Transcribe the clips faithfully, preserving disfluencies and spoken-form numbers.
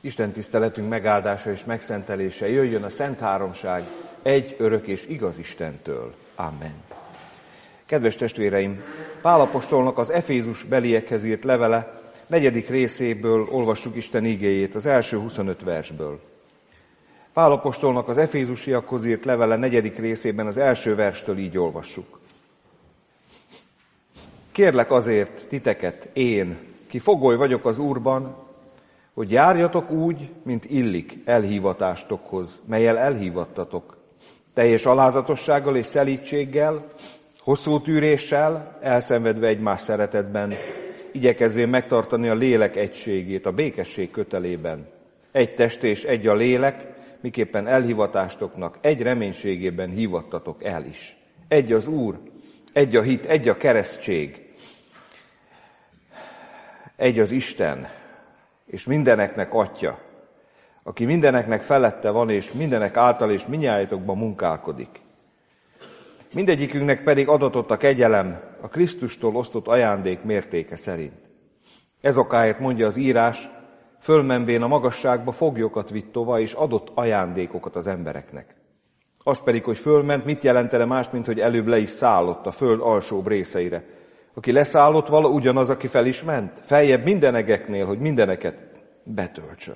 Isten tiszteletünk megáldása és megszentelése jöjjön a Szent Háromság egy örök és igaz Istentől. Amen. Kedves testvéreim, Pál apostolnak az Efézus beliekhez írt levele negyedik részéből olvassuk Isten igéjét, az első huszonöt versből. Pál apostolnak az efézusiakhoz írt levele negyedik részében az első verstől így olvassuk. Kérlek azért titeket, én, ki fogoly vagyok az Úrban, hogy járjatok úgy, mint illik elhívatástokhoz, mellyel elhívattatok, teljes alázatossággal és szelídséggel, hosszú tűréssel, elszenvedve egymás szeretetben, igyekezvén megtartani a lélek egységét a békesség kötelében. Egy test és egy a lélek, miképpen elhivatástoknak egy reménységében hívattatok el is. Egy az Úr, egy a hit, egy a keresztség, egy az Isten, és mindeneknek Atya, aki mindeneknek felette van, és mindenek által és mindnyájatokban munkálkodik. Mindegyikünknek pedig adatott a kegyelem a Krisztustól osztott ajándék mértéke szerint. Ez okáért mondja az írás, fölmenvén a magasságba foglyokat vitt tova, és adott ajándékokat az embereknek. Az pedig, hogy fölment, mit jelentene más, mint hogy előbb le is szállott a föld alsóbb részeire. Aki leszállott vala, ugyanaz, aki fel is ment, feljebb mindenegeknél, hogy mindeneket betöltsön.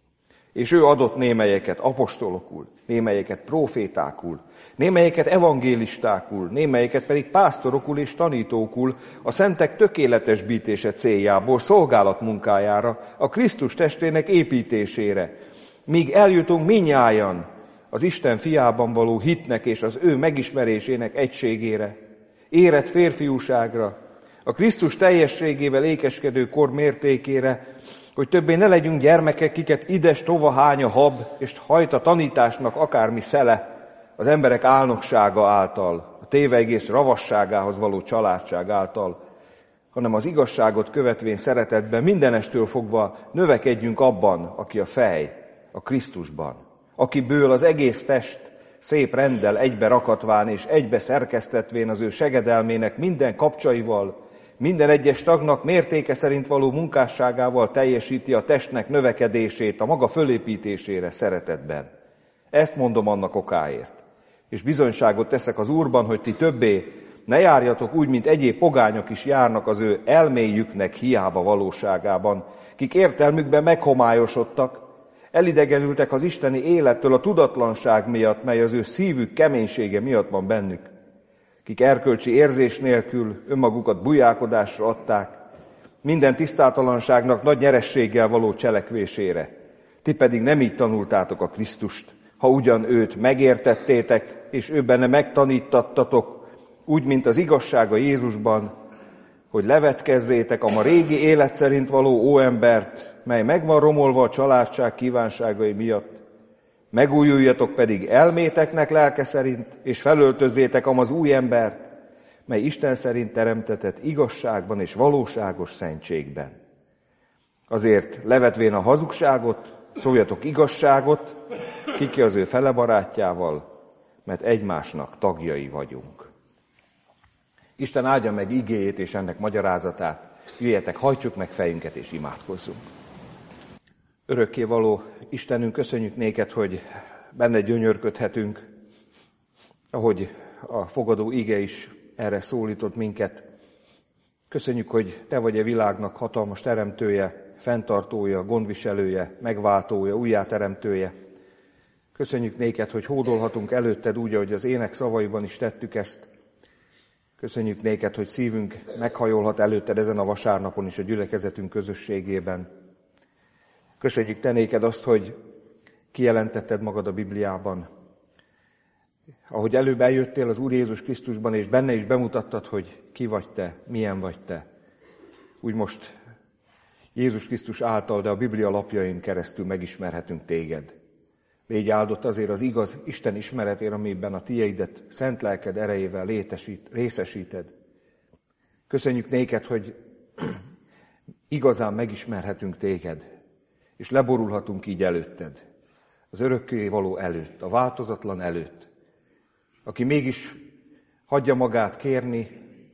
És ő adott némelyeket apostolokul, némelyeket prófétákul, némelyeket evangélistákul, némelyeket pedig pásztorokul és tanítókul, a szentek tökéletesbítése céljából, szolgálat munkájára, a Krisztus testének építésére, míg eljutunk mindnyájan az Isten fiában való hitnek és az ő megismerésének egységére, érett férfiúságra, a Krisztus teljességével ékeskedő kor mértékére, hogy többé ne legyünk gyermekek, kiket ides tova hány a hab, és hajt a tanításnak akármi szele, az emberek álnoksága által, a tévegész ravasságához való családság által, hanem az igazságot követvén szeretetben mindenestől fogva növekedjünk abban, aki a fej, a Krisztusban, akiből az egész test szép renddel egybe rakatván és egybe szerkesztetvén az ő segedelmének minden kapcsaival, minden egyes tagnak mértéke szerint való munkásságával teljesíti a testnek növekedését a maga fölépítésére szeretetben. Ezt mondom annak okáért. És bizonyságot teszek az Úrban, hogy ti többé ne járjatok úgy, mint egyéb pogányok is járnak az ő elméjüknek hiába valóságában, kik értelmükben meghomályosodtak, elidegenültek az isteni élettől a tudatlanság miatt, mely az ő szívük keménysége miatt van bennük, kik erkölcsi érzés nélkül önmagukat bujálkodásra adták, minden tisztátalanságnak nagy nyerességgel való cselekvésére. Ti pedig nem így tanultátok a Krisztust, ha ugyan őt megértettétek, és ő benne megtanítattatok, úgy, mint az igazsága Jézusban, hogy levetkezzétek a ma régi élet szerint való óembert, mely meg van romolva a családság kívánságai miatt. Megújuljatok pedig elméteknek lelke szerint, és felöltözzétek amaz új embert, mely Isten szerint teremtetett igazságban és valóságos szentségben. Azért levetvén a hazugságot, szóljatok igazságot, kiki az ő fele barátjával, mert egymásnak tagjai vagyunk. Isten áldja meg igéjét és ennek magyarázatát. Jöjjetek, hajtsuk meg fejünket és imádkozzunk. Örökkévaló Istenünk, köszönjük néked, hogy benne gyönyörködhetünk, ahogy a fogadó ige is erre szólított minket. Köszönjük, hogy te vagy a világnak hatalmas teremtője, fenntartója, gondviselője, megváltója, újjáteremtője. Köszönjük néked, hogy hódolhatunk előtted úgy, ahogy az ének szavaiban is tettük ezt. Köszönjük néked, hogy szívünk meghajolhat előtted ezen a vasárnapon is a gyülekezetünk közösségében. Köszönjük te néked azt, hogy kijelentetted magad a Bibliában. Ahogy előbb eljöttél az Úr Jézus Krisztusban, és benne is bemutattad, hogy ki vagy te, milyen vagy te. Úgy most Jézus Krisztus által, de a Biblia lapjain keresztül megismerhetünk téged. Légy áldott azért az igaz Isten ismeretért, amiben a tiédet szent lelked erejével létesít, részesíted. Köszönjük néked, hogy igazán megismerhetünk téged, és leborulhatunk így előtted, az örökké való előtt, a változatlan előtt, aki mégis hagyja magát kérni,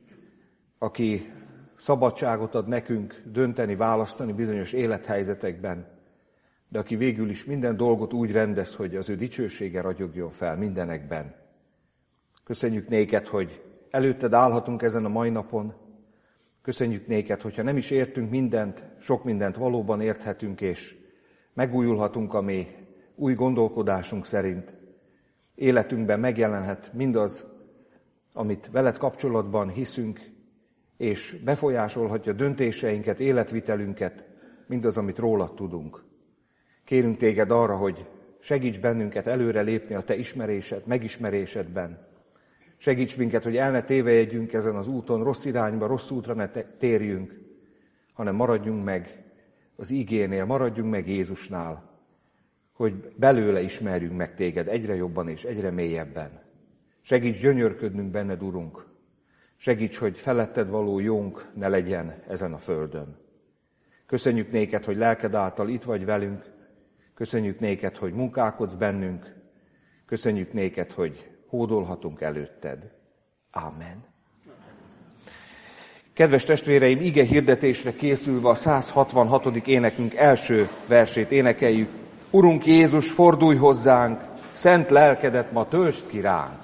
aki szabadságot ad nekünk dönteni, választani bizonyos élethelyzetekben, de aki végül is minden dolgot úgy rendez, hogy az ő dicsősége ragyogjon fel mindenekben. Köszönjük néked, hogy előtted állhatunk ezen a mai napon. Köszönjük néked, hogyha nem is értünk mindent, sok mindent valóban érthetünk, és megújulhatunk a mi új gondolkodásunk szerint. Életünkben megjelenhet mindaz, amit veled kapcsolatban hiszünk, és befolyásolhatja döntéseinket, életvitelünket, mindaz, amit rólad tudunk. Kérünk téged arra, hogy segíts bennünket előre lépni a te ismerésed, megismerésedben. Segíts minket, hogy el ne tévejegyünk ezen az úton, rossz irányba, rossz útra ne térjünk, hanem maradjunk meg az igénél, maradjunk meg Jézusnál, hogy belőle ismerjünk meg téged egyre jobban és egyre mélyebben. Segíts gyönyörködnünk benned, Urunk. Segíts, hogy feletted való jónk ne legyen ezen a földön. Köszönjük néked, hogy lelked által itt vagy velünk. Köszönjük néked, hogy munkálkodsz bennünk. Köszönjük néked, hogy hódolhatunk előtted. Ámen. Kedves testvéreim, ige hirdetésre készülve a száz hatvanhatodik énekünk első versét énekeljük. Urunk Jézus, fordulj hozzánk, szent lelkedet ma töltsd ki ránk.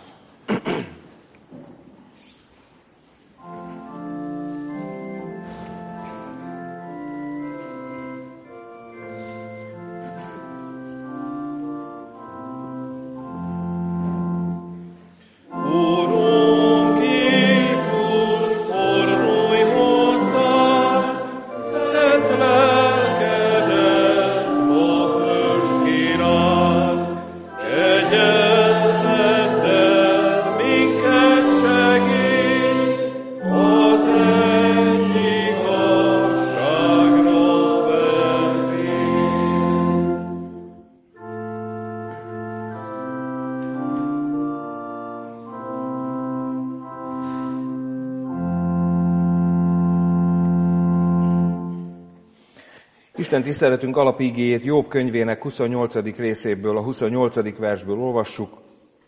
Isten tiszteletünk alapigéjét Jobb könyvének huszonnyolcadik részéből, a huszonnyolcadik versből olvassuk.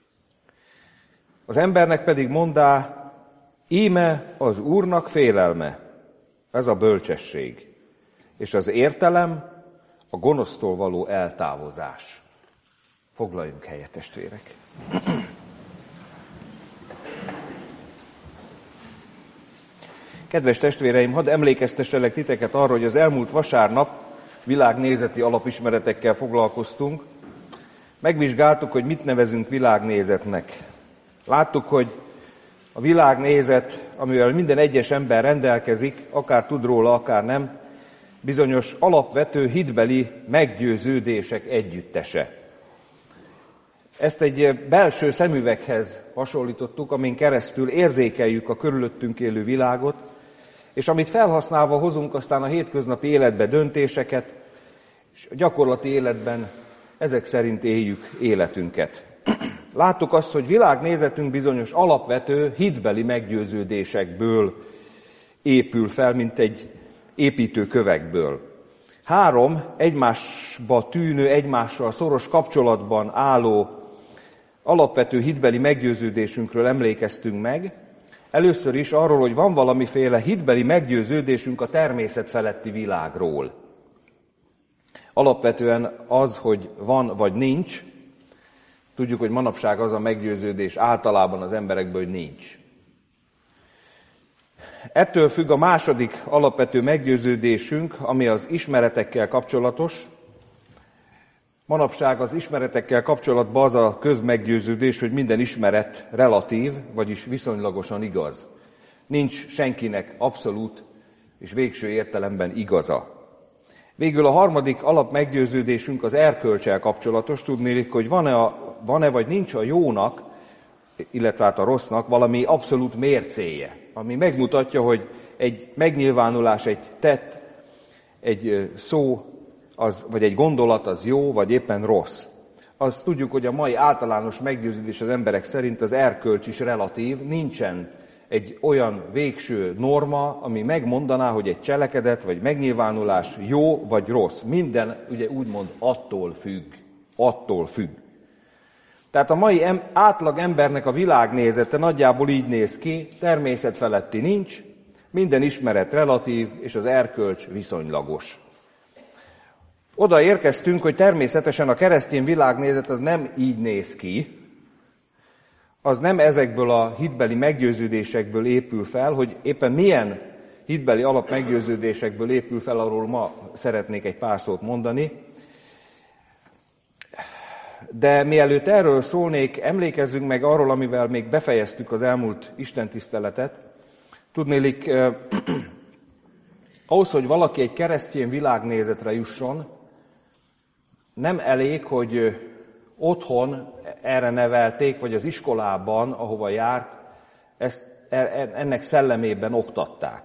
Az embernek pedig mondá, íme az Úrnak félelme, ez a bölcsesség, és az értelem a gonosztól való eltávozás. Foglaljunk helyet, testvérek! Kedves testvéreim, hadd emlékeztesselek titeket arra, hogy az elmúlt vasárnap világnézeti alapismeretekkel foglalkoztunk. Megvizsgáltuk, hogy mit nevezünk világnézetnek. Láttuk, hogy a világnézet, amivel minden egyes ember rendelkezik, akár tud róla, akár nem, bizonyos alapvető hitbeli meggyőződések együttese. Ezt egy belső szemüveghez hasonlítottuk, amin keresztül érzékeljük a körülöttünk élő világot, és amit felhasználva hozunk aztán a hétköznapi életbe döntéseket, és a gyakorlati életben ezek szerint éljük életünket. Láttuk azt, hogy világnézetünk bizonyos alapvető hitbeli meggyőződésekből épül fel, mint egy építőkövekből. Három egymásba tűnő, egymással szoros kapcsolatban álló alapvető hitbeli meggyőződésünkről emlékeztünk meg. Először is arról, hogy van valamiféle hitbeli meggyőződésünk a természet feletti világról. Alapvetően az, hogy van vagy nincs. Tudjuk, hogy manapság az a meggyőződés általában az emberekből, hogy nincs. Ettől függ a második alapvető meggyőződésünk, ami az ismeretekkel kapcsolatos. Manapság az ismeretekkel kapcsolatban az a közmeggyőződés, hogy minden ismeret relatív, vagyis viszonylagosan igaz. Nincs senkinek abszolút és végső értelemben igaza. Végül a harmadik alapmeggyőződésünk az erkölccsel kapcsolatos. Tudnélik, hogy van-e, a, van-e vagy nincs a jónak, illetve hát a rossznak valami abszolút mércéje, ami megmutatja, hogy egy megnyilvánulás, egy tett, egy szó, az, vagy egy gondolat az jó, vagy éppen rossz. Azt tudjuk, hogy a mai általános meggyőződés az emberek szerint az erkölcs is relatív, nincsen egy olyan végső norma, ami megmondaná, hogy egy cselekedet vagy megnyilvánulás jó vagy rossz. Minden ugye úgymond attól függ. Attól függ. Tehát a mai em, átlag embernek a világnézete nagyjából így néz ki, természet feletti nincs, minden ismeret relatív, és az erkölcs viszonylagos. oda érkeztünk, hogy természetesen a keresztény világnézet az nem így néz ki, az nem ezekből a hitbeli meggyőződésekből épül fel, hogy éppen milyen hitbeli alapmeggyőződésekből épül fel, arról ma szeretnék egy pár szót mondani. De mielőtt erről szólnék, emlékezzünk meg arról, amivel még befejeztük az elmúlt istentiszteletet. Tudnélik, eh, ahhoz, hogy valaki egy keresztény világnézetre jusson, nem elég, hogy otthon erre nevelték, vagy az iskolában, ahova járt, ezt, ennek szellemében oktatták.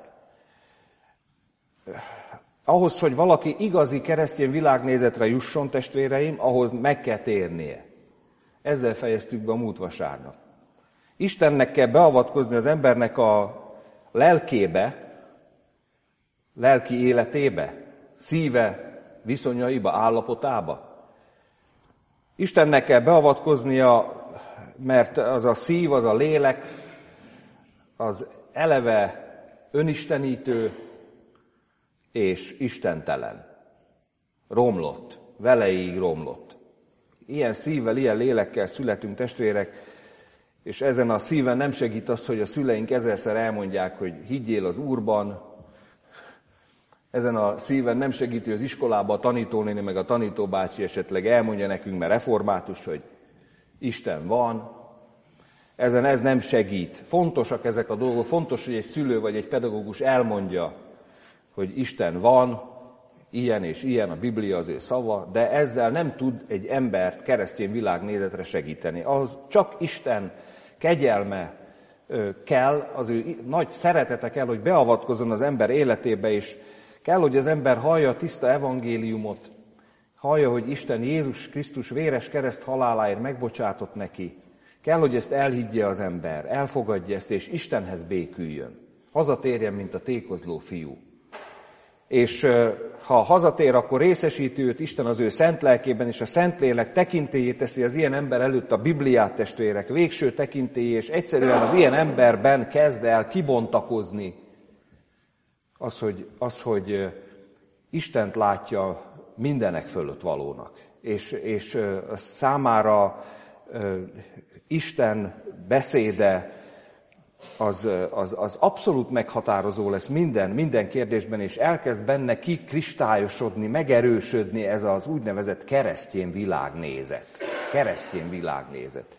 Ahhoz, hogy valaki igazi keresztény világnézetre jusson, testvéreim, ahhoz meg kell térnie. Ezzel fejeztük be a múlt vasárnap. Istennek kell beavatkozni az embernek a lelkébe, lelki életébe, szíve viszonyaiba, állapotába. Istennek kell beavatkoznia, mert az a szív, az a lélek, az eleve önistenítő és istentelen. Romlott, veleig romlott. Ilyen szívvel, ilyen lélekkel születünk, testvérek, és ezen a szíven nem segít az, hogy a szüleink ezerszer elmondják, hogy higgyél az Úrban. Ezen a szíven nem segít, hogy az iskolába a tanítónéni meg a tanítóbácsi esetleg elmondja nekünk, mert református, hogy Isten van. Ezen ez nem segít. Fontosak ezek a dolgok, fontos, hogy egy szülő vagy egy pedagógus elmondja, hogy Isten van, ilyen és ilyen, a Biblia az ő szava, de ezzel nem tud egy embert keresztény világnézetre segíteni. Ahhoz csak Isten kegyelme kell, az ő nagy szeretete kell, hogy beavatkozzon az ember életébe, és kell, hogy az ember hallja a tiszta evangéliumot, hallja, hogy Isten Jézus Krisztus véres kereszt haláláért megbocsátott neki. Kell, hogy ezt elhiggye az ember, elfogadja ezt, és Istenhez béküljön. Hazatérjen, mint a tékozló fiú. És ha hazatér, akkor részesíti őt Isten az ő szent lelkében, és a Szentlélek tekintélyét teszi az ilyen ember előtt a Bibliát, testvérek, végső tekintély, és egyszerűen az ilyen emberben kezd el kibontakozni az, hogy, az, hogy Istent látja mindenek fölött valónak. És, és számára Isten beszéde az, az, az abszolút meghatározó lesz minden, minden kérdésben, és elkezd benne kikristályosodni, megerősödni ez az úgynevezett keresztény világnézet. Keresztény világnézet.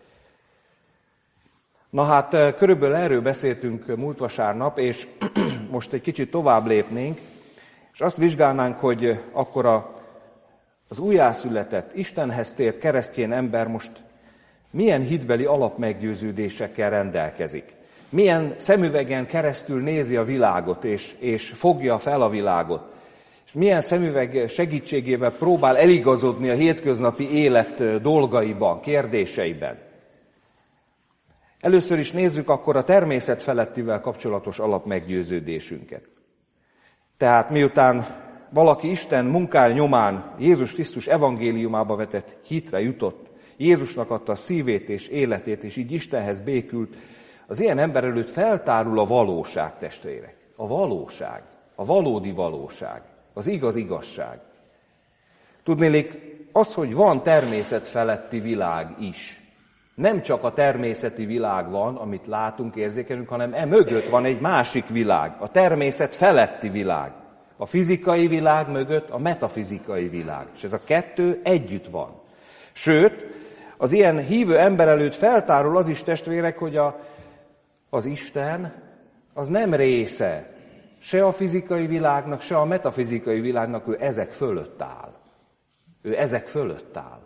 Na hát, körülbelül erről beszéltünk múlt vasárnap, és most egy kicsit tovább lépnénk, és azt vizsgálnánk, hogy akkor a, az újjászületett, Istenhez tért keresztény ember most milyen hitbeli alapmeggyőződésekkel rendelkezik. Milyen szemüvegen keresztül nézi a világot, és, és fogja fel a világot. És milyen szemüveg segítségével próbál eligazodni a hétköznapi élet dolgaiban, kérdéseiben. Először is nézzük akkor a természet felettivel kapcsolatos alapmeggyőződésünket. Tehát miután valaki Isten munkája nyomán Jézus Krisztus evangéliumába vetett hitre jutott, Jézusnak adta a szívét és életét, és így Istenhez békült, az ilyen ember előtt feltárul a valóság, testvérek. A valóság, a valódi valóság, az igaz igazság. Tudnélik, az, hogy van természet feletti világ is. Nem csak a természeti világ van, amit látunk, érzékelünk, hanem e mögött van egy másik világ, a természet feletti világ. A fizikai világ mögött a metafizikai világ. És ez a kettő együtt van. Sőt, az ilyen hívő ember előtt feltárul az is, testvérek, hogy a, az Isten az nem része se a fizikai világnak, se a metafizikai világnak, ő ezek fölött áll. Ő ezek fölött áll.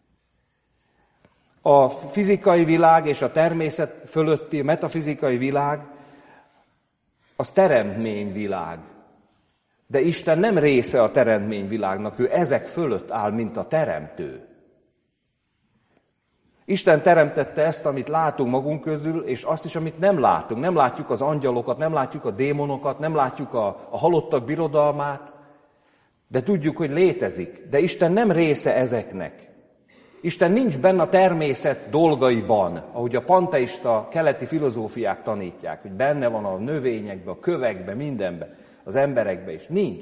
A fizikai világ és a természet fölötti metafizikai világ az teremtményvilág. De Isten nem része a teremtményvilágnak, ő ezek fölött áll, mint a teremtő. Isten teremtette ezt, amit látunk magunk közül, és azt is, amit nem látunk. Nem látjuk az angyalokat, nem látjuk a démonokat, nem látjuk a, a halottak birodalmát, de tudjuk, hogy létezik. De Isten nem része ezeknek. Isten nincs benne a természet dolgaiban, ahogy a panteista keleti filozófiák tanítják, hogy benne van a növényekben, a kövekben, mindenben, az emberekben is. Nincs.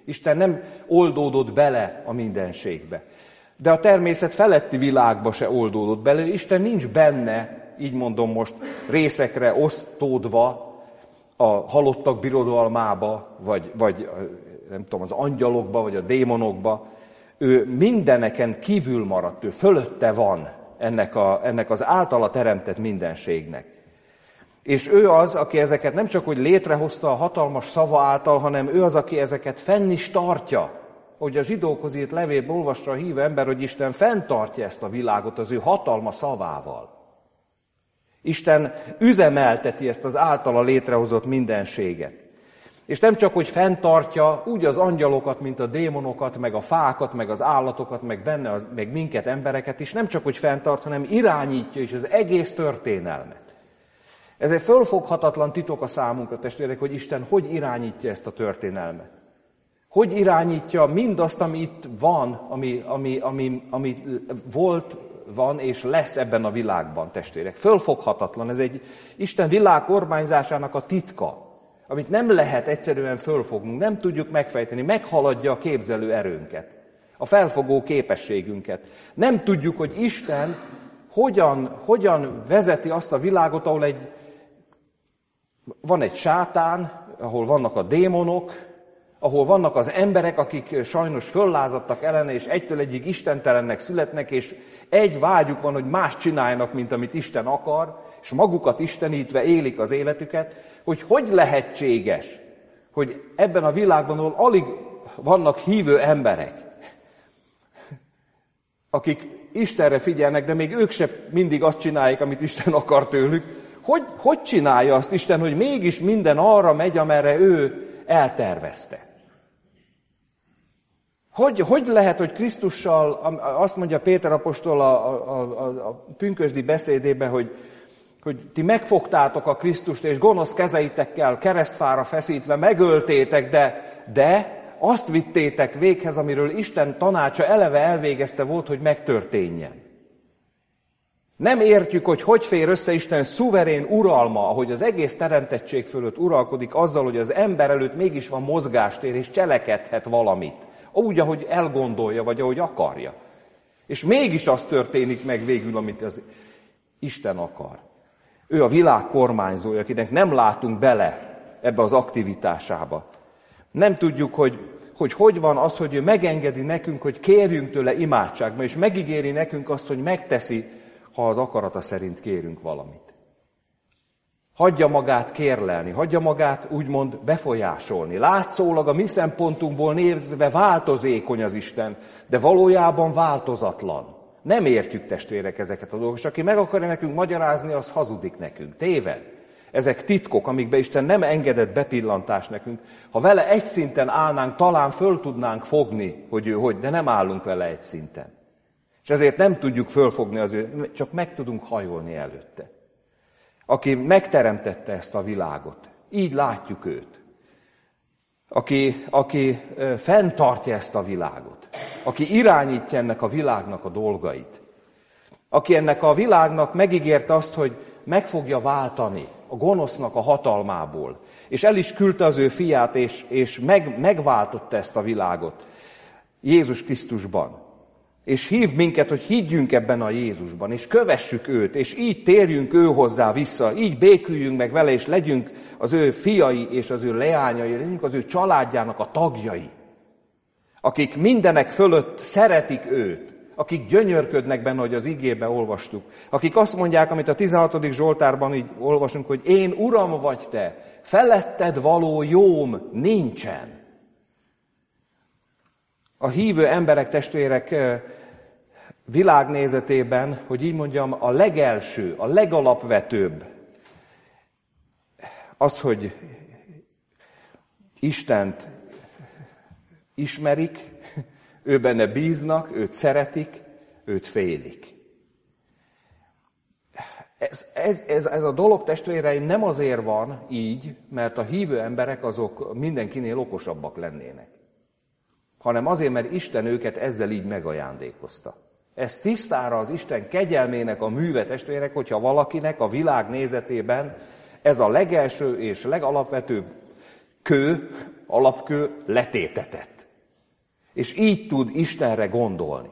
Isten nem oldódott bele a mindenségbe. De a természet feletti világba se oldódott bele. Isten nincs benne, így mondom most, részekre osztódva a halottak birodalmába, vagy, vagy nem tudom, az angyalokba, vagy a démonokba. Ő mindeneken kívül maradt, ő fölötte van ennek, a, ennek az általa teremtett mindenségnek. És ő az, aki ezeket nem csak hogy létrehozta a hatalmas szava által, hanem ő az, aki ezeket fenn is tartja. Hogy a zsidókhoz írt levélben olvasta a hívő ember, hogy Isten fenntartja ezt a világot az ő hatalma szavával. Isten üzemelteti ezt az általa létrehozott mindenséget. És nem csak, hogy fenntartja úgy az angyalokat, mint a démonokat, meg a fákat, meg az állatokat, meg benne, az, meg minket, embereket is, nem csak, hogy fenntart, hanem irányítja is az egész történelmet. Ez egy fölfoghatatlan titok a számunkra, testvérek, hogy Isten hogy irányítja ezt a történelmet. Hogy irányítja mindazt, ami itt van, ami, ami, ami, ami volt, van és lesz ebben a világban, testvérek. Fölfoghatatlan, ez egy Isten világ kormányzásának a titka, amit nem lehet egyszerűen fölfognunk, nem tudjuk megfejteni, meghaladja a képzelő erőnket, a felfogó képességünket. Nem tudjuk, hogy Isten hogyan, hogyan vezeti azt a világot, ahol egy, van egy sátán, ahol vannak a démonok, ahol vannak az emberek, akik sajnos föllázadtak ellene, és egytől egyig istentelennek születnek, és egy vágyuk van, hogy más csináljanak, mint amit Isten akar, és magukat istenítve élik az életüket, hogy hogy lehetséges, hogy ebben a világban, ahol alig vannak hívő emberek, akik Istenre figyelnek, de még ők se mindig azt csinálják, amit Isten akar tőlük, hogy, hogy csinálja azt Isten, hogy mégis minden arra megy, amerre ő eltervezte. Hogy, hogy lehet, hogy Krisztussal, azt mondja Péter apostol a, a, a, a pünkösdi beszédében, hogy, hogy ti megfogtátok a Krisztust, és gonosz kezeitekkel keresztfára feszítve megöltétek, de, de azt vittétek véghez, amiről Isten tanácsa eleve elvégezte volt, hogy megtörténjen. Nem értjük, hogy hogy fér össze Isten szuverén uralma, ahogy az egész teremtettség fölött uralkodik azzal, hogy az ember előtt mégis van mozgástér, és cselekedhet valamit. Úgy, ahogy elgondolja, vagy ahogy akarja. És mégis az történik meg végül, amit az Isten akar. Ő a világ kormányzója, akinek nem látunk bele ebbe az aktivitásába. Nem tudjuk, hogy hogy hogy van az, hogy ő megengedi nekünk, hogy kérjünk tőle imádságba, és megígéri nekünk azt, hogy megteszi, ha az akarata szerint kérünk valamit. Hagyja magát kérlelni, hagyja magát úgymond befolyásolni. Látszólag a mi szempontunkból nézve változékony az Isten, de valójában változatlan. Nem értjük, testvérek, ezeket a dolgokat, és aki meg akarja nekünk magyarázni, az hazudik nekünk. Téved. Ezek titkok, amikbe Isten nem engedett bepillantást nekünk. Ha vele egy szinten állnánk, talán föl tudnánk fogni, hogy ő hogy, de nem állunk vele egy szinten. És ezért nem tudjuk fölfogni az ő, csak meg tudunk hajolni előtte. Aki megteremtette ezt a világot, így látjuk őt. Aki, aki fenntartja ezt a világot. Aki irányítja ennek a világnak a dolgait. Aki ennek a világnak megígérte azt, hogy meg fogja váltani a gonosznak a hatalmából. És el is küldte az ő fiát, és, és meg, megváltotta ezt a világot Jézus Krisztusban. És hív minket, hogy higgyünk ebben a Jézusban, és kövessük őt, és így térjünk ő hozzá vissza, így béküljünk meg vele, és legyünk az ő fiai és az ő leányai, legyünk az ő családjának a tagjai, akik mindenek fölött szeretik őt, akik gyönyörködnek benne, hogy az igébe olvastuk, akik azt mondják, amit a tizenhatodik Zsoltárban így olvasunk, hogy én Uram vagy te, feletted való jóm nincsen. A hívő emberek, testvérek világnézetében, hogy így mondjam, a legelső, a legalapvetőbb az, hogy Istent ismerik, ő benne bíznak, őt szeretik, őt félik. Ez, ez, ez, ez a dolog, testvéreim, nem azért van így, mert a hívő emberek azok mindenkinél okosabbak lennének, hanem azért, mert Isten őket ezzel így megajándékozta. Ez tisztára az Isten kegyelmének a műve, testvérek, hogyha valakinek a világ nézetében ez a legelső és legalapvetőbb kő, alapkő letétetett. És így tud Istenre gondolni.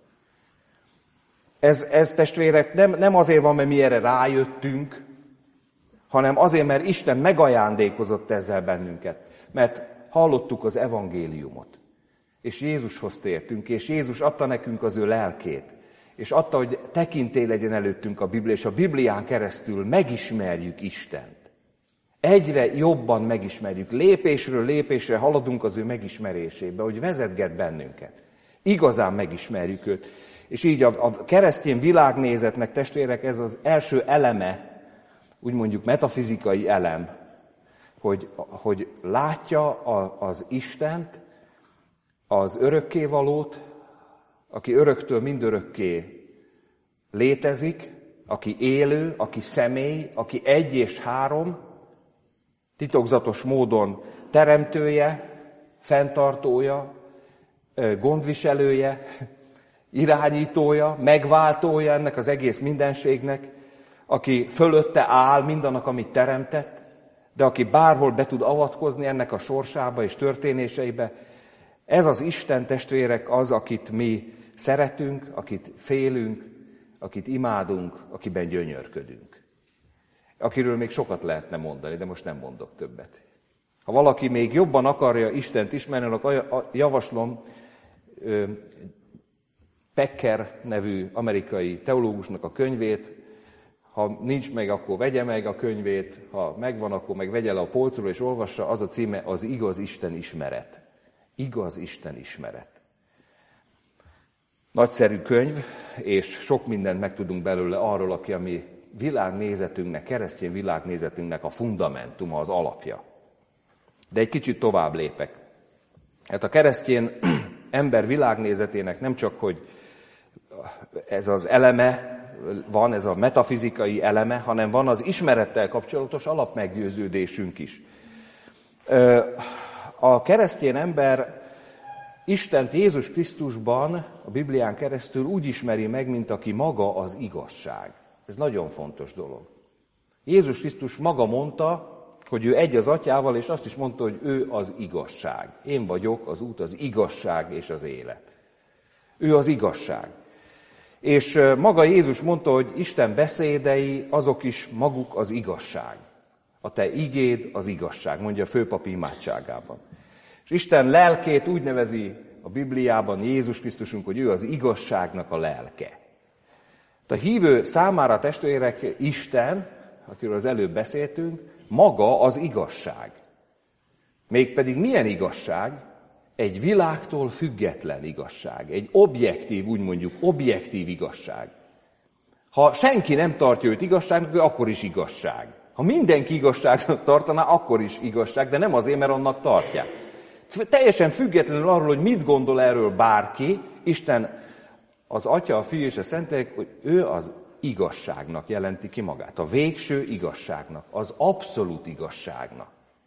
Ez, ez testvérek, nem, nem azért van, mert mi erre rájöttünk, hanem azért, mert Isten megajándékozott ezzel bennünket. Mert hallottuk az evangéliumot, és Jézushoz tértünk, és Jézus adta nekünk az ő lelkét, és adta, hogy tekintély legyen előttünk a Biblia, és a Biblián keresztül megismerjük Istent. Egyre jobban megismerjük, lépésről lépésre haladunk az ő megismerésébe, hogy vezetget bennünket. Igazán megismerjük őt. És így a, a keresztény világnézetnek, testvérek, ez az első eleme, úgy mondjuk metafizikai elem, hogy, hogy látja a, az Istent, az örökkévalót, aki öröktől mindörökké létezik, aki élő, aki személy, aki egy és három, titokzatos módon teremtője, fenntartója, gondviselője, irányítója, megváltója ennek az egész mindenségnek, aki fölötte áll mindannak, amit teremtett, de aki bárhol be tud avatkozni ennek a sorsába és történéseibe. Ez az Isten, testvérek, az, akit mi szeretünk, akit félünk, akit imádunk, akiben gyönyörködünk. Akiről még sokat lehetne mondani, de most nem mondok többet. Ha valaki még jobban akarja Istent ismerni, akkor javaslom Packer nevű amerikai teológusnak a könyvét. Ha nincs meg, akkor vegye meg a könyvét, ha megvan, akkor meg vegye le a polcról és olvassa. Az a címe, az igaz Isten ismeret. Igaz Isten ismeret. Nagyszerű könyv, és sok mindent megtudunk belőle arról, aki a mi világnézetünknek, keresztény világnézetünknek a fundamentuma, az alapja. De egy kicsit tovább lépek. Hát a keresztény ember világnézetének nem csak, hogy ez az eleme van, ez a metafizikai eleme, hanem van az ismerettel kapcsolatos alapmeggyőződésünk is. A keresztény ember Istent Jézus Krisztusban, a Biblián keresztül úgy ismeri meg, mint aki maga az igazság. Ez nagyon fontos dolog. Jézus Krisztus maga mondta, hogy ő egy az Atyával, és azt is mondta, hogy ő az igazság. Én vagyok az út, az igazság és az élet. Ő az igazság. És maga Jézus mondta, hogy Isten beszédei, azok is maguk az igazság. A te igéd az igazság, mondja a főpapi imádságában. És Isten lelkét úgy nevezi a Bibliában Jézus Krisztusunk, hogy ő az igazságnak a lelke. A hívő számára, testvérek, Isten, akiről az előbb beszéltünk, maga az igazság. Mégpedig milyen igazság? Egy világtól független igazság. Egy objektív, úgy mondjuk, objektív igazság. Ha senki nem tartja őt igazságnak, akkor is igazság. Ha mindenki igazságnak tartaná, akkor is igazság, de nem azért, mert annak tartják. Teljesen függetlenül arról, hogy mit gondol erről bárki, Isten, az Atya, a Fiú és a Szentlélek, hogy ő az igazságnak jelenti ki magát. A végső igazságnak, az abszolút igazságnak.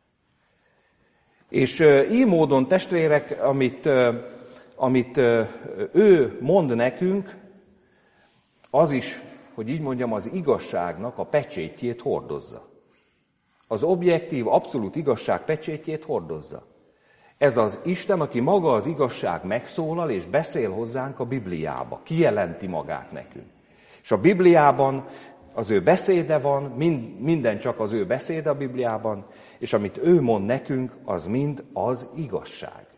És így módon, testvérek, amit, amit ő mond nekünk, az is, hogy így mondjam, az igazságnak a pecsétjét hordozza. Az objektív, abszolút igazság pecsétjét hordozza. Ez az Isten, aki maga az igazság megszólal és beszél hozzánk a Bibliába, kijelenti magát nekünk. És a Bibliában az ő beszéde van, mind, minden csak az ő beszéde a Bibliában, és amit ő mond nekünk, az mind az igazság.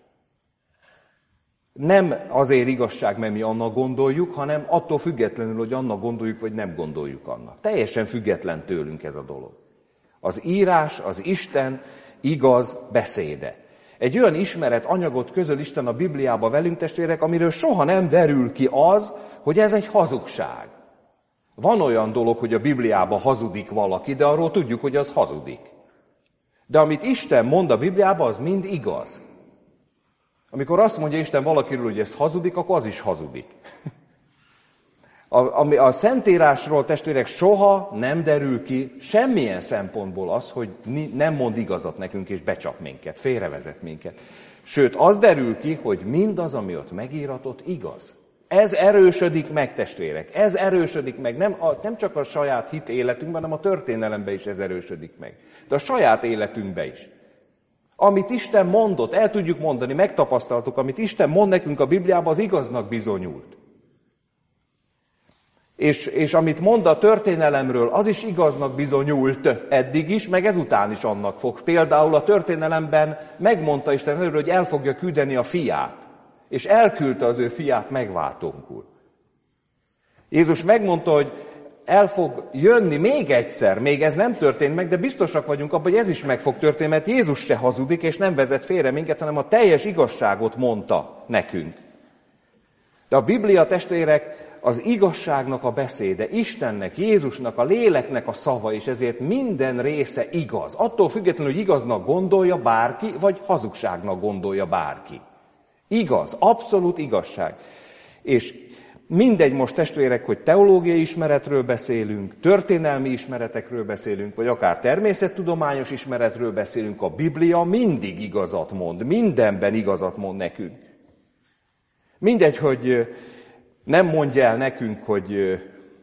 Nem azért igazság, mert mi annak gondoljuk, hanem attól függetlenül, hogy annak gondoljuk, vagy nem gondoljuk annak. Teljesen független tőlünk ez a dolog. Az írás, az Isten igaz beszéde. Egy olyan ismeret anyagot közöl Isten a Bibliába velünk, testvérek, amiről soha nem derül ki az, hogy ez egy hazugság. Van olyan dolog, hogy a Bibliában hazudik valaki, de arról tudjuk, hogy az hazudik. De amit Isten mond a Bibliában, az mind igaz. Amikor azt mondja Isten valakiről, hogy ez hazudik, akkor az is hazudik. A, a, a Szentírásról, testvérek, soha nem derül ki semmilyen szempontból az, hogy nem mond igazat nekünk, és becsap minket, félrevezet minket. Sőt, az derül ki, hogy mindaz, ami ott megíratott, igaz. Ez erősödik meg, testvérek, ez erősödik meg, nem, a, nem csak a saját hit életünkben, hanem a történelemben is ez erősödik meg. De a saját életünkben is. Amit Isten mondott, el tudjuk mondani, megtapasztaltuk, amit Isten mond nekünk a Bibliában, az igaznak bizonyult. És, és amit mond a történelemről, az is igaznak bizonyult eddig is, meg ezután is annak fog. Például a történelemben megmondta Isten előről, hogy el fogja küldeni a fiát, és elküldte az ő fiát megváltónkul. Jézus megmondta, hogy el fog jönni még egyszer, még ez nem történt meg, de biztosak vagyunk abban, hogy ez is meg fog történni, mert Jézus se hazudik, és nem vezet félre minket, hanem a teljes igazságot mondta nekünk. De a Biblia, testvérek, az igazságnak a beszéde, Istennek, Jézusnak, a léleknek a szava, és ezért minden része igaz. Attól függetlenül, hogy igaznak gondolja bárki, vagy hazugságnak gondolja bárki. Igaz, abszolút igazság. És mindegy most, testvérek, hogy teológiai ismeretről beszélünk, történelmi ismeretekről beszélünk, vagy akár természettudományos ismeretről beszélünk, a Biblia mindig igazat mond, mindenben igazat mond nekünk. Mindegy, hogy nem mondja el nekünk, hogy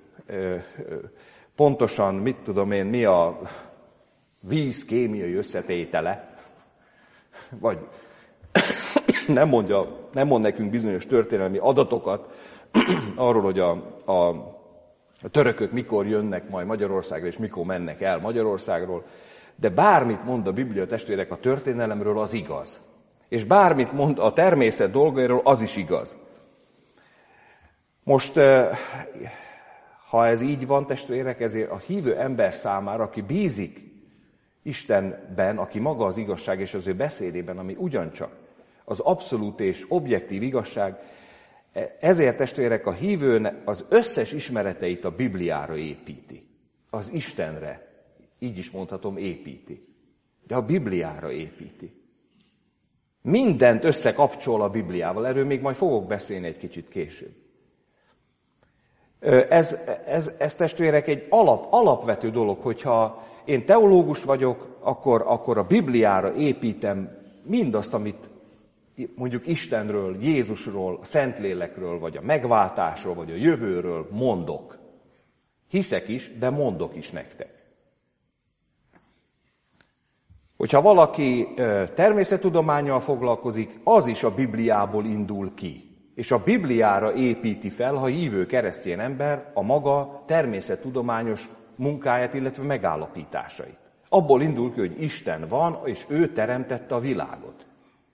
pontosan, mit tudom én, mi a víz kémiai összetétele, vagy nem, mondja, nem mond nekünk bizonyos történelmi adatokat arról, hogy a, a, a törökök mikor jönnek majd Magyarországra, és mikor mennek el Magyarországról, de bármit mond a Biblia, testvérek, a történelemről, az igaz. És bármit mond a természet dolgairól, az is igaz. Most, ha ez így van, testvérek, ezért a hívő ember számára, aki bízik Istenben, aki maga az igazság és az ő beszédében, ami ugyancsak az abszolút és objektív igazság, ezért, testvérek, a hívő az összes ismereteit a Bibliára építi. Az Istenre, így is mondhatom, építi. De a Bibliára építi. Mindent összekapcsol a Bibliával, erről még majd fogok beszélni egy kicsit később. Ez, ez, ez testvérek egy alap, alapvető dolog, hogyha én teológus vagyok, akkor, akkor a Bibliára építem mindazt, amit mondjuk Istenről, Jézusról, a Szentlélekről, vagy a megváltásról, vagy a jövőről mondok. Hiszek is, de mondok is nektek. Hogyha valaki természettudománnyal foglalkozik, az is a Bibliából indul ki. És a Bibliára építi fel, ha hívő keresztény ember, a maga természettudományos munkáját, illetve megállapításait. Abból indul ki, hogy Isten van, és ő teremtette a világot.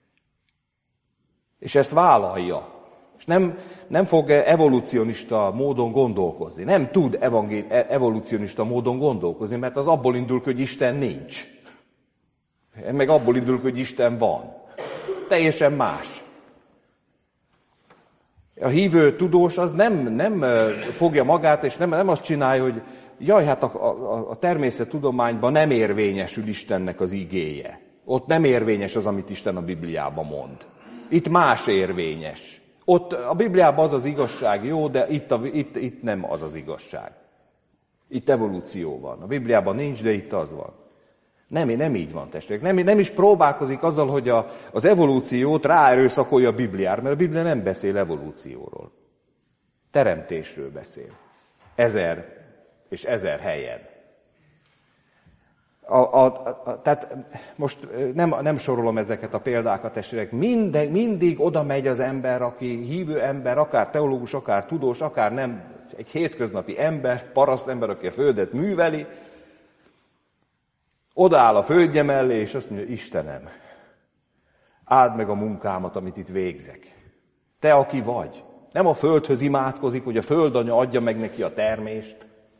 És ezt vállalja. És nem, nem fog evolucionista módon gondolkozni. Nem tud evangél, evolucionista módon gondolkozni, mert az abból indul ki, hogy Isten nincs. Meg abból indul ki, hogy Isten van. Teljesen más. A hívő tudós az nem, nem fogja magát, és nem, nem azt csinálja, hogy jaj, hát a, a, a természettudományban nem érvényesül Istennek az igéje. Ott nem érvényes az, amit Isten a Bibliában mond. Itt más érvényes. Ott a Bibliában az az igazság jó, de itt, a, itt, itt nem az az igazság. Itt evolúció van. A Bibliában nincs, de itt az van. Nem, nem így van, testvérek. Nem, nem is próbálkozik azzal, hogy a, az evolúciót ráerőszakolja a Bibliára, mert a Biblia nem beszél evolúcióról. Teremtésről beszél. Ezer és ezer helyen. A, a, a, tehát most nem, nem sorolom ezeket a példákat, testvérek. Minden, mindig oda megy az ember, aki hívő ember, akár teológus, akár tudós, akár nem, egy hétköznapi ember, paraszt ember, aki a földet műveli, odaáll a földje mellé, és azt mondja, Istenem, áld meg a munkámat, amit itt végzek. Te, aki vagy. Nem a földhöz imádkozik, hogy a földanya adja meg neki a termést,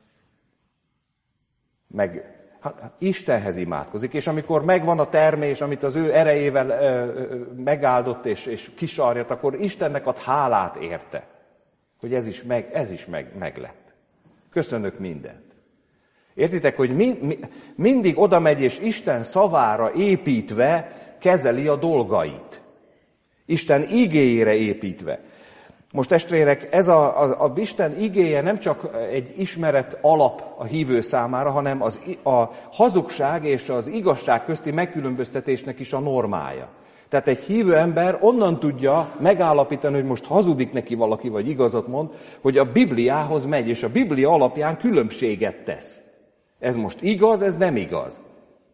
meg hát, Istenhez imádkozik, és amikor megvan a termés, amit az ő erejével ö, ö, megáldott és, és kisarjat, akkor Istennek ad hálát érte, hogy ez is meg, ez is meg, meg lett. Köszönök mindent. Értitek, hogy mi, mi, mindig oda megy, és Isten szavára építve kezeli a dolgait. Isten igéjére építve. Most testvérek, ez a, a, a Isten igéje nem csak egy ismeret alap a hívő számára, hanem az, a hazugság és az igazság közti megkülönböztetésnek is a normája. Tehát egy hívő ember onnan tudja megállapítani, hogy most hazudik neki valaki, vagy igazat mond, hogy a Bibliához megy, és a Biblia alapján különbséget tesz. Ez most igaz, ez nem igaz.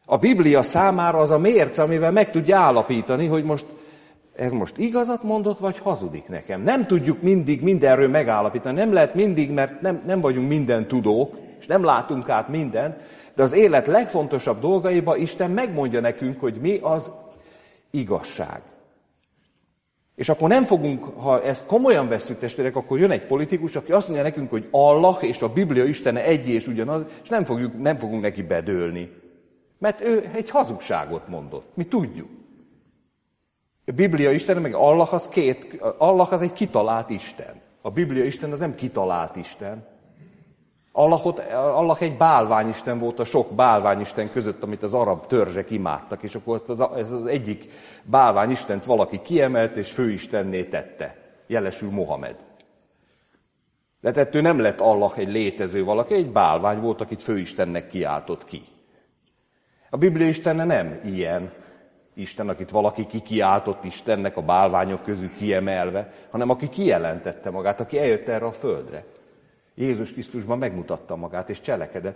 A Biblia számára az a mérce, amivel meg tudja állapítani, hogy most ez most igazat mondott, vagy hazudik nekem. Nem tudjuk mindig mindenről megállapítani, nem lehet mindig, mert nem, nem vagyunk minden tudók, és nem látunk át mindent, de az élet legfontosabb dolgaiba Isten megmondja nekünk, hogy mi az igazság. És akkor nem fogunk, ha ezt komolyan vesszük, testvérek, akkor jön egy politikus, aki azt mondja nekünk, hogy Allah és a Biblia Istene egy és ugyanaz, és nem, fogjuk, nem fogunk neki bedőlni. Mert ő egy hazugságot mondott. Mi tudjuk. A Biblia Istene, meg Allah az két, Allah az egy kitalált Isten. A Biblia Isten az nem kitalált Isten. Allahot, Allah egy bálványisten volt a sok bálványisten között, amit az arab törzsek imádtak, és akkor ezt az, ez az egyik bálványistent valaki kiemelt, és főistenné tette. Jelesül Mohamed. De ettől nem lett Allah egy létező valaki, egy bálvány volt, akit főistennek kiáltott ki. A Biblia Istene nem ilyen Isten, akit valaki kikiáltott Istennek a bálványok közül kiemelve, hanem aki kijelentette magát, aki eljött erre a földre. Jézus Krisztusban megmutatta magát és cselekedett.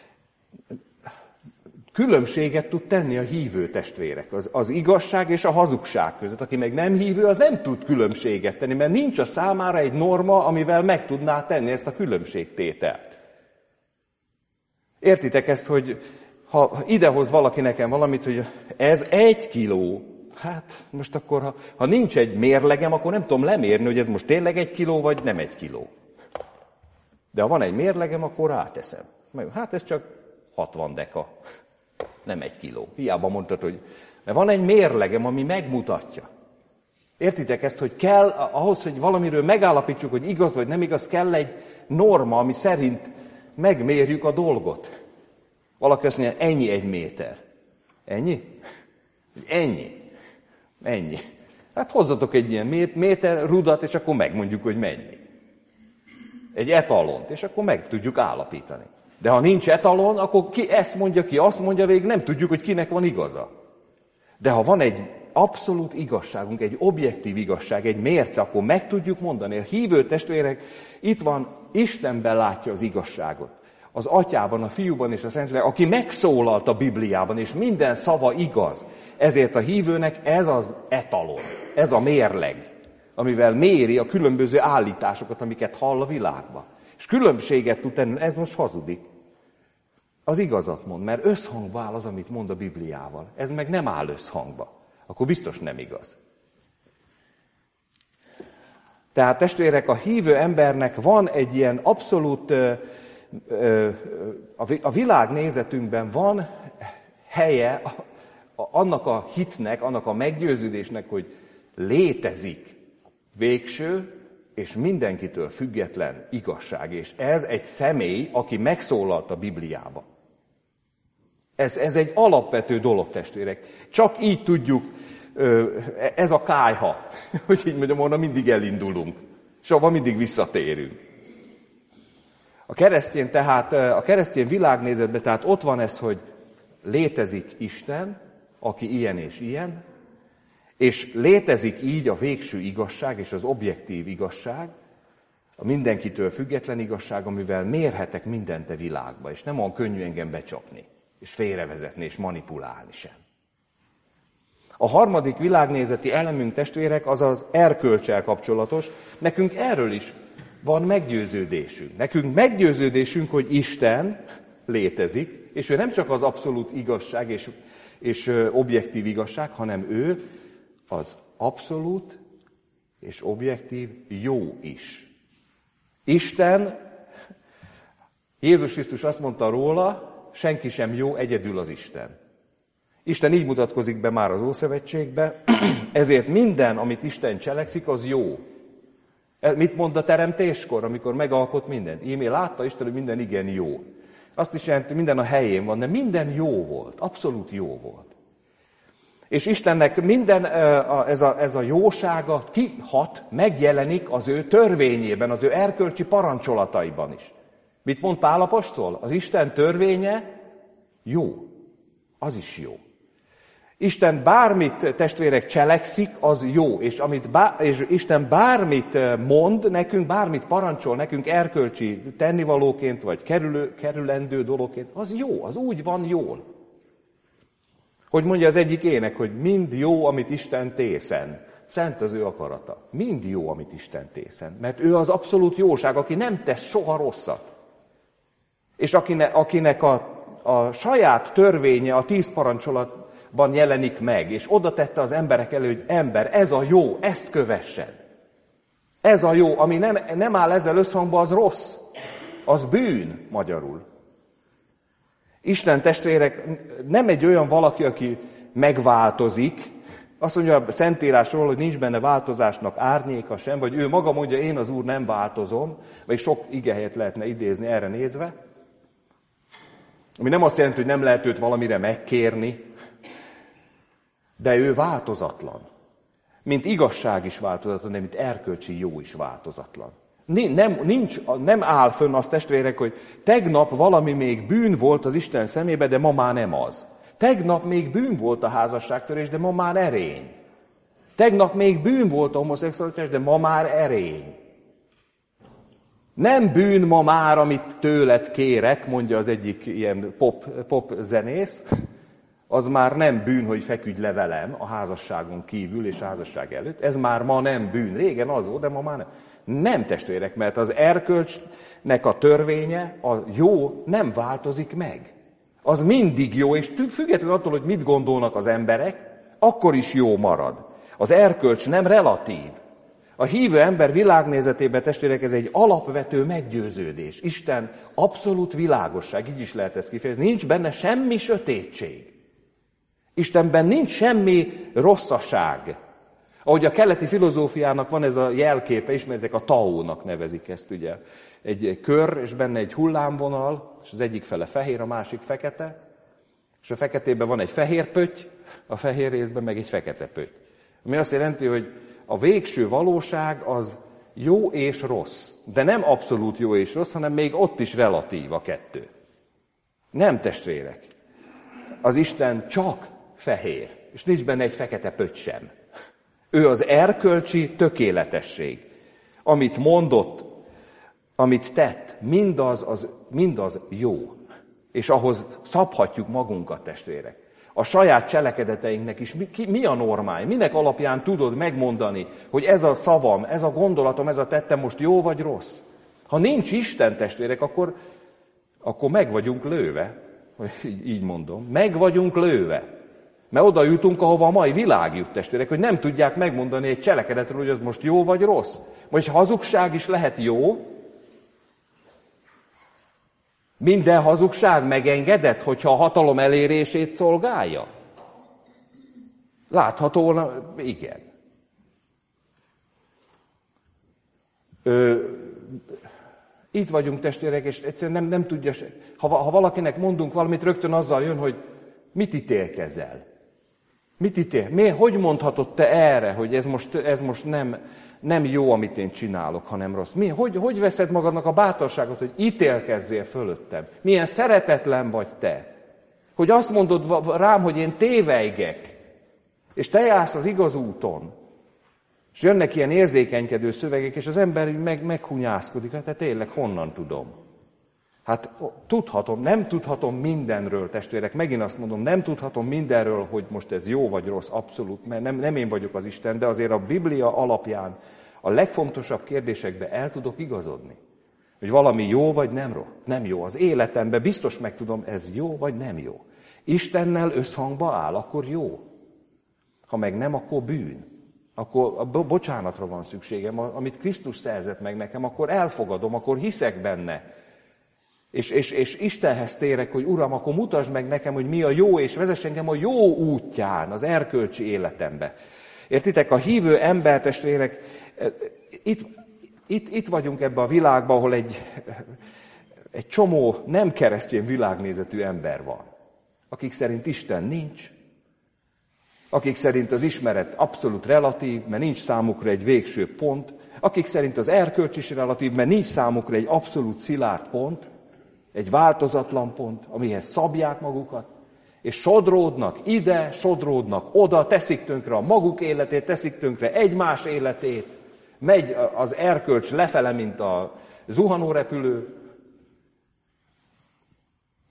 Különbséget tud tenni a hívő testvérek, az, az igazság és a hazugság között. Aki meg nem hívő, az nem tud különbséget tenni, mert nincs a számára egy norma, amivel meg tudná tenni ezt a különbségtételt. Értitek ezt, hogy ha idehoz valaki nekem valamit, hogy ez egy kiló, hát most akkor, ha, ha nincs egy mérlegem, akkor nem tudom lemérni, hogy ez most tényleg egy kiló, vagy nem egy kiló. De ha van egy mérlegem, akkor ráteszem. Hát ez csak hatvan deka, nem egy kiló. Hiába mondtad, hogy... Mert van egy mérlegem, ami megmutatja. Értitek ezt, hogy kell, ahhoz, hogy valamiről megállapítsuk, hogy igaz vagy nem igaz, kell egy norma, ami szerint megmérjük a dolgot. Valaki azt mondja, ennyi egy méter. Ennyi? Ennyi. Ennyi. Hát hozzatok egy ilyen méter rudat, és akkor megmondjuk, hogy mennyi. Egy etalont, és akkor meg tudjuk állapítani. De ha nincs etalon, akkor ki ezt mondja, ki azt mondja, végig nem tudjuk, hogy kinek van igaza. De ha van egy abszolút igazságunk, egy objektív igazság, egy mérce, akkor meg tudjuk mondani. A hívő testvérek, itt van, Istenben látja az igazságot. Az Atyában, a Fiúban és a Szentlélekben, aki megszólalt a Bibliában, és minden szava igaz. Ezért a hívőnek ez az etalon, ez a mérleg, amivel méri a különböző állításokat, amiket hall a világban. És különbséget tud tenni, ez most hazudik. Az igazat mond, mert összhangba áll az, amit mond a Bibliával. Ez meg nem áll összhangba. Akkor biztos nem igaz. Tehát testvérek, a hívő embernek van egy ilyen abszolút, a világnézetünkben van helye annak a hitnek, annak a meggyőződésnek, hogy létezik végső és mindenkitől független igazság. És ez egy személy, aki megszólalt a Bibliába. Ez, ez egy alapvető dolog, testvérek. Csak így tudjuk, ez a kályha, hogy így mondjam, volna mindig elindulunk. Soha mindig visszatérünk. A keresztény tehát, a keresztény világnézetben tehát ott van ez, hogy létezik Isten, aki ilyen és ilyen, és létezik így a végső igazság és az objektív igazság, a mindenkitől független igazság, amivel mérhetek mindent a világba, és nem olyan könnyű engem becsapni, és félrevezetni, és manipulálni sem. A harmadik világnézeti elemünk, testvérek, az az erkölccsel kapcsolatos. Nekünk erről is van meggyőződésünk. Nekünk meggyőződésünk, hogy Isten létezik, és ő nem csak az abszolút igazság és, és objektív igazság, hanem ő az abszolút és objektív jó is. Isten, Jézus Krisztus azt mondta róla, senki sem jó, egyedül az Isten. Isten így mutatkozik be már az Ószövetségbe, ezért minden, amit Isten cselekszik, az jó. Mit mond a teremtéskor, amikor megalkot mindent? Ímé látta Isten, hogy minden igen jó. Azt is jelenti, hogy minden a helyén van, de minden jó volt, abszolút jó volt. És Istennek minden ez a, ez a jósága kihat, megjelenik az ő törvényében, az ő erkölcsi parancsolataiban is. Mit mond Pál apostol? Az Isten törvénye jó. Az is jó. Isten bármit, testvérek, cselekszik, az jó. És, amit bá, és Isten bármit mond nekünk, bármit parancsol nekünk erkölcsi tennivalóként, vagy kerülő, kerülendő dologként, az jó, az úgy van jól. Hogy mondja az egyik ének, hogy mind jó, amit Isten tészen. Szent az ő akarata. Mind jó, amit Isten tészen. Mert ő az abszolút jóság, aki nem tesz soha rosszat. És akinek, akinek a, a saját törvénye a tíz parancsolatban jelenik meg, és oda tette az emberek elő, hogy ember, ez a jó, ezt kövessed. Ez a jó, ami nem, nem áll ezzel összhangban, az rossz. Az bűn, magyarul. Isten testvérek nem egy olyan valaki, aki megváltozik. Azt mondja a Szentírásról, hogy nincs benne változásnak árnyéka sem, vagy ő maga mondja, én az Úr nem változom, vagy sok igehelyet lehetne idézni erre nézve. Ami nem azt jelenti, hogy nem lehet őt valamire megkérni, de ő változatlan. Mint igazság is változatlan, de mint erkölcsi jó is változatlan. Nem, nincs, nem áll fönn az, testvérek, hogy tegnap valami még bűn volt az Isten szemébe, de ma már nem az. Tegnap még bűn volt a házasságtörés, de ma már erény. Tegnap még bűn volt a homoszexualitás, de ma már erény. Nem bűn ma már, amit tőled kérek, mondja az egyik ilyen pop, pop zenész, az már nem bűn, hogy feküdj le velem a házasságon kívül és a házasság előtt. Ez már ma nem bűn. Régen az volt, de ma már nem. Nem, testvérek, mert az erkölcsnek a törvénye, a jó nem változik meg. Az mindig jó, és függetlenül attól, hogy mit gondolnak az emberek, akkor is jó marad. Az erkölcs nem relatív. A hívő ember világnézetében, testvérek, ez egy alapvető meggyőződés. Isten abszolút világosság, így is lehet ezt kifejezni. Nincs benne semmi sötétség. Istenben nincs semmi rosszaság. Ahogy a keleti filozófiának van ez a jelképe, ismeritek, a Taónak nevezik ezt, ugye. Egy kör, és benne egy hullámvonal, és az egyik fele fehér, a másik fekete, és a feketében van egy fehér pötty, a fehér részben meg egy fekete pötty. Ami azt jelenti, hogy a végső valóság az jó és rossz, de nem abszolút jó és rossz, hanem még ott is relatív a kettő. Nem, testvérek. Az Isten csak fehér, és nincs benne egy fekete pötty sem. Ő az erkölcsi tökéletesség. Amit mondott, amit tett, mindaz, az, mindaz jó. És ahhoz szabhatjuk magunkat, testvérek. A saját cselekedeteinknek is mi, ki, mi a normája? Minek alapján tudod megmondani, hogy ez a szavam, ez a gondolatom, ez a tettem most jó vagy rossz? Ha nincs Isten, testvérek, akkor, akkor meg vagyunk lőve. Így mondom. Meg vagyunk lőve. Mert oda jutunk, ahova a mai világ jut, testvérek, hogy nem tudják megmondani egy cselekedetről, hogy az most jó vagy rossz. Vagy hazugság is lehet jó. Minden hazugság megengedett, hogyha a hatalom elérését szolgálja? Láthatóan, igen. Ö, itt vagyunk, testvérek, és egyszerűen nem, nem tudja, ha, ha valakinek mondunk valamit, rögtön azzal jön, hogy mit ítélkezel? Mit ítél? Mi, hogy mondhatod te erre, hogy ez most, ez most nem, nem jó, amit én csinálok, hanem rossz? Mi, hogy, hogy veszed magadnak a bátorságot, hogy ítélkezzél fölöttem? Milyen szeretetlen vagy te? Hogy azt mondod rám, hogy én tévejgek, és te jársz az igaz úton. És jönnek ilyen érzékenykedő szövegek, és az ember meg, meghunyászkodik. Hát tényleg honnan tudom? Hát tudhatom, nem tudhatom mindenről, testvérek, megint azt mondom, nem tudhatom mindenről, hogy most ez jó vagy rossz, abszolút, mert nem, nem én vagyok az Isten, de azért a Biblia alapján a legfontosabb kérdésekbe el tudok igazodni. Hogy valami jó vagy nem, rossz, nem jó. Az életemben biztos megtudom, ez jó vagy nem jó. Istennel összhangba áll, akkor jó. Ha meg nem, akkor bűn. Akkor bocsánatra van szükségem, amit Krisztus szerzett meg nekem, akkor elfogadom, akkor hiszek benne. És, és, és Istenhez térek, hogy Uram, akkor mutasd meg nekem, hogy mi a jó, és vezess engem a jó útján, az erkölcsi életembe. Értitek, a hívő ember, testvérek, itt, itt, itt vagyunk ebben a világban, ahol egy, egy csomó nem keresztény világnézetű ember van, akik szerint Isten nincs, akik szerint az ismeret abszolút relatív, mert nincs számukra egy végső pont, akik szerint az erkölcs is relatív, mert nincs számukra egy abszolút szilárd pont, egy változatlan pont, amihez szabják magukat, és sodródnak ide, sodródnak oda, teszik tönkre a maguk életét, teszik tönkre egymás életét, megy az erkölcs lefele, mint a zuhanórepülő,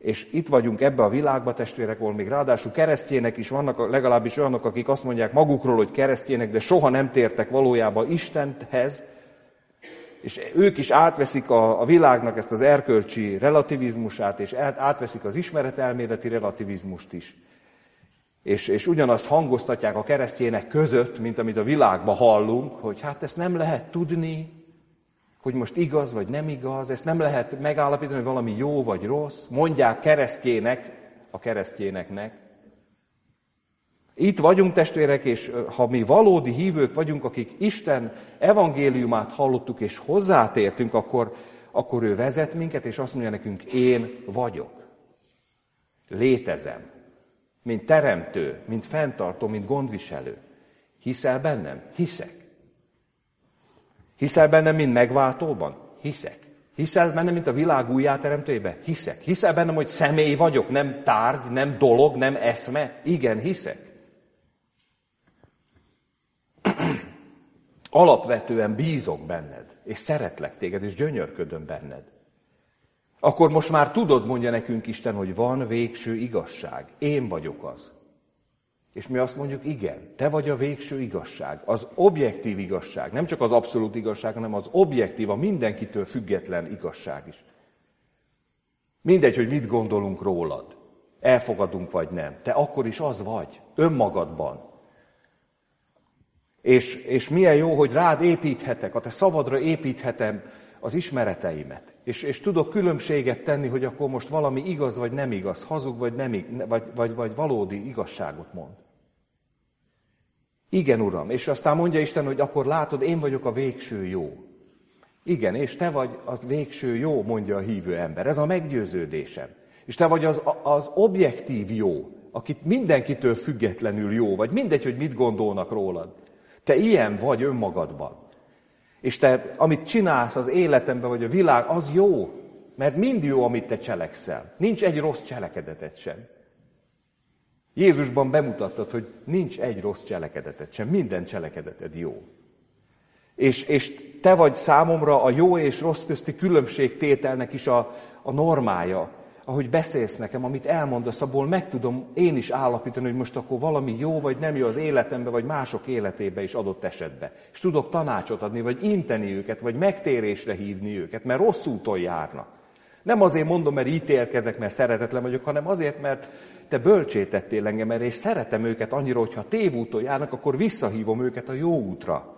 És itt vagyunk ebbe a világba, testvérek, ahol még ráadásul keresztjének is vannak, legalábbis olyanok, akik azt mondják magukról, hogy keresztjének, de soha nem tértek valójában Istenhez, és ők is átveszik a, a világnak ezt az erkölcsi relativizmusát, és átveszik az ismeretelméleti relativizmust is. És, és ugyanazt hangoztatják a keresztjének között, mint amit a világban hallunk, hogy hát ezt nem lehet tudni, hogy most igaz vagy nem igaz, ezt nem lehet megállapítani, hogy valami jó vagy rossz. Mondják keresztjének, a keresztjéneknek. Itt vagyunk, testvérek, és ha mi valódi hívők vagyunk, akik Isten evangéliumát hallottuk és hozzátértünk, akkor, akkor ő vezet minket, és azt mondja nekünk, én vagyok. Létezem. Mint teremtő, mint fenntartó, mint gondviselő. Hiszel bennem? Hiszek. Hiszel bennem, mint megváltóban? Hiszek. Hiszel bennem, mint a világ újjáteremtőjében? Hiszek. Hiszel bennem, hogy személy vagyok, nem tárgy, nem dolog, nem eszme? Igen, hiszek. Alapvetően bízok benned, és szeretlek téged, és gyönyörködöm benned. Akkor most már tudod, mondja nekünk Isten, hogy van végső igazság. Én vagyok az. És mi azt mondjuk, igen, te vagy a végső igazság, az objektív igazság, nem csak az abszolút igazság, hanem az objektív, a mindenkitől független igazság is. Mindegy, hogy mit gondolunk rólad, elfogadunk vagy nem, te akkor is az vagy, önmagadban. És, és milyen jó, hogy rád építhetek, a te szavadra építhetem az ismereteimet. És, és tudok különbséget tenni, hogy akkor most valami igaz vagy nem igaz, hazug vagy, nem, vagy, vagy, vagy valódi igazságot mond. Igen, Uram. És aztán mondja Isten, hogy akkor látod, én vagyok a végső jó. Igen, és te vagy az végső jó, mondja a hívő ember. Ez a meggyőződésem. És te vagy az, az objektív jó, akit mindenkitől függetlenül jó, vagy mindegy, hogy mit gondolnak rólad. Te ilyen vagy önmagadban. És te, amit csinálsz az életemben, vagy a világ, az jó. Mert mind jó, amit te cselekszel. Nincs egy rossz cselekedetet sem. Jézusban bemutattad, hogy nincs egy rossz cselekedetet sem. Minden cselekedeted jó. És, és te vagy számomra a jó és rossz közti különbségtételnek is a, a normája. Ahogy beszélsz nekem, amit elmondasz, abból meg tudom én is állapítani, hogy most akkor valami jó vagy nem jó az életembe, vagy mások életébe is adott esetben. És tudok tanácsot adni, vagy inteni őket, vagy megtérésre hívni őket, mert rossz úton járnak. Nem azért mondom, mert ítélkezek, mert szeretetlen vagyok, hanem azért, mert te bölcsétettél engem erre, és szeretem őket annyira, hogyha tévúton járnak, akkor visszahívom őket a jó útra.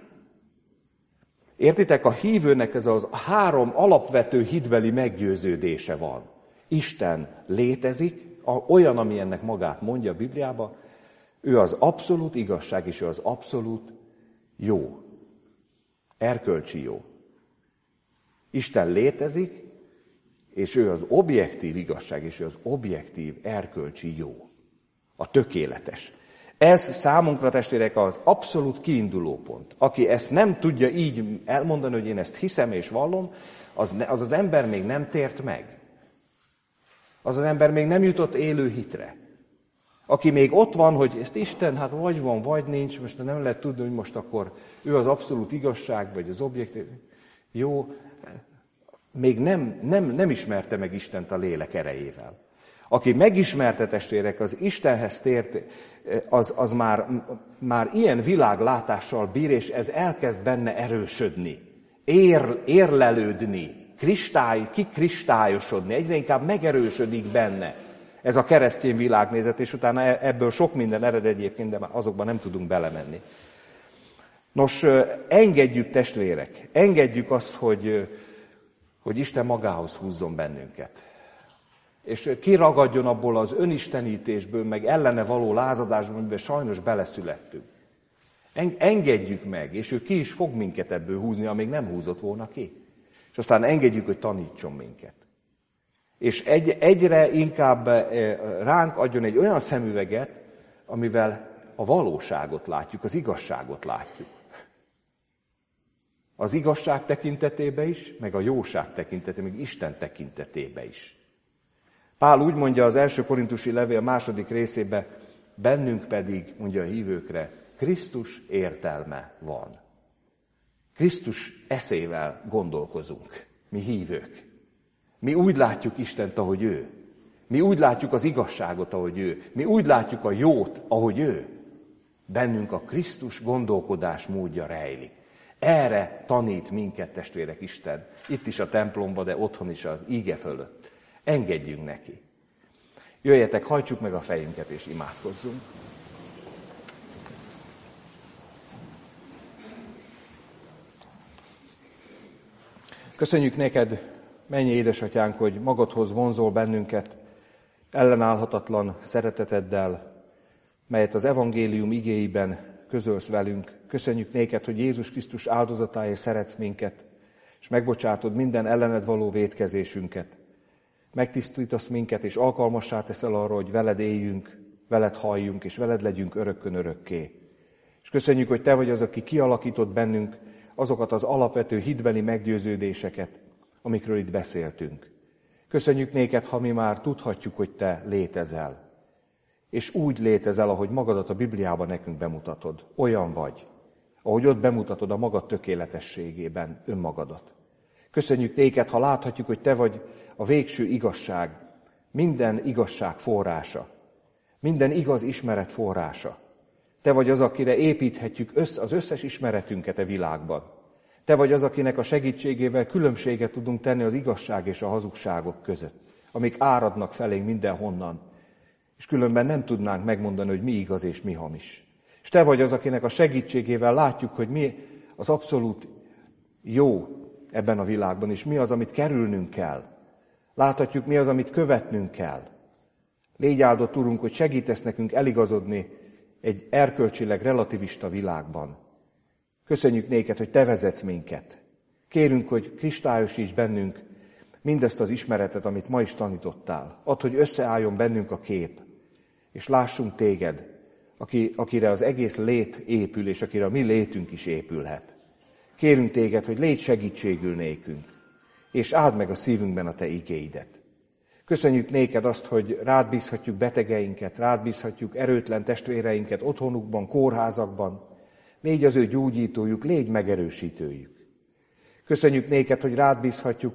Értitek, a hívőnek ez az három alapvető hitbeli meggyőződése van. Isten létezik, olyan, ami ennek magát mondja a Bibliában, ő az abszolút igazság, és ő az abszolút jó. Erkölcsi jó. Isten létezik, és ő az objektív igazság, és ő az objektív erkölcsi jó. A tökéletes. Ez számunkra, testvérek, az abszolút kiindulópont. Aki ezt nem tudja így elmondani, hogy én ezt hiszem és vallom, az az, az ember még nem tért meg. Az az ember még nem jutott élő hitre. Aki még ott van, hogy ezt Isten, hát vagy van, vagy nincs, most nem lehet tudni, hogy most akkor ő az abszolút igazság, vagy az objektív. Jó, még nem, nem, nem ismerte meg Istent a lélek erejével. Aki megismerte, testvérek, az Istenhez tért, az, az már, már ilyen világlátással bír, és ez elkezd benne erősödni, ér, érlelődni, kristály, kikristályosodni, egyre inkább megerősödik benne ez a keresztény világnézet, és utána ebből sok minden ered egyébként, de azokban nem tudunk belemenni. Nos, engedjük, testvérek, engedjük azt, hogy, hogy Isten magához húzzon bennünket. És kiragadjon abból az önistenítésből, meg ellene való lázadásból, amiben sajnos beleszülettünk. Engedjük meg, és ő ki is fog minket ebből húzni, amíg nem húzott volna ki. És aztán engedjük, hogy tanítson minket. És egy, egyre inkább ránk adjon egy olyan szemüveget, amivel a valóságot látjuk, az igazságot látjuk. Az igazság tekintetébe is, meg a jóság tekintetében, meg Isten tekintetébe is. Pál úgy mondja az első korintusi levél második részében, bennünk pedig, mondja a hívőkre, Krisztus értelme van. Krisztus eszével gondolkozunk, mi hívők. Mi úgy látjuk Istent, ahogy ő. Mi úgy látjuk az igazságot, ahogy ő. Mi úgy látjuk a jót, ahogy ő. Bennünk a Krisztus gondolkodás módja rejlik. Erre tanít minket, testvérek, Isten. Itt is a templomba, de otthon is az íge fölött. Engedjünk neki. Jöjjetek, hajtsuk meg a fejünket és imádkozzunk. Köszönjük neked, mennyi édesatyánk, hogy magadhoz vonzol bennünket ellenállhatatlan szereteteddel, melyet az evangélium igéiben közölsz velünk. Köszönjük néked, hogy Jézus Krisztus áldozatáért szeretsz minket, és megbocsátod minden ellened való vétkezésünket. Megtisztítasz minket, és alkalmassá teszel arra, hogy veled éljünk, veled halljunk, és veled legyünk örökkön örökké. És köszönjük, hogy te vagy az, aki kialakított bennünk azokat az alapvető hitbeli meggyőződéseket, amikről itt beszéltünk. Köszönjük néked, ha mi már tudhatjuk, hogy te létezel. És úgy létezel, ahogy magadat a Bibliában nekünk bemutatod. Olyan vagy, ahogy ott bemutatod a magad tökéletességében önmagadat. Köszönjük néked, ha láthatjuk, hogy te vagy a végső igazság, minden igazság forrása, minden igaz ismeret forrása. Te vagy az, akire építhetjük az összes ismeretünket a világban. Te vagy az, akinek a segítségével különbséget tudunk tenni az igazság és a hazugságok között, amik áradnak felénk mindenhonnan, és különben nem tudnánk megmondani, hogy mi igaz és mi hamis. És te vagy az, akinek a segítségével látjuk, hogy mi az abszolút jó ebben a világban, és mi az, amit kerülnünk kell. Láthatjuk, mi az, amit követnünk kell. Légy áldott, Urunk, hogy segítesz nekünk eligazodni egy erkölcsileg relativista világban. Köszönjük néked, hogy te vezetsz minket. Kérünk, hogy kristályosíts bennünk mindezt az ismeretet, amit ma is tanítottál. Add, hogy összeálljon bennünk a kép, és lássunk téged, aki, akire az egész lét épül, és akire a mi létünk is épülhet. Kérünk téged, hogy légy segítségül nékünk, és áld meg a szívünkben a te igéidet. Köszönjük néked azt, hogy rád bízhatjuk betegeinket, rád bízhatjuk erőtlen testvéreinket otthonukban, kórházakban. Légy az ő gyógyítójuk, légy megerősítőjük. Köszönjük néked, hogy rád bízhatjuk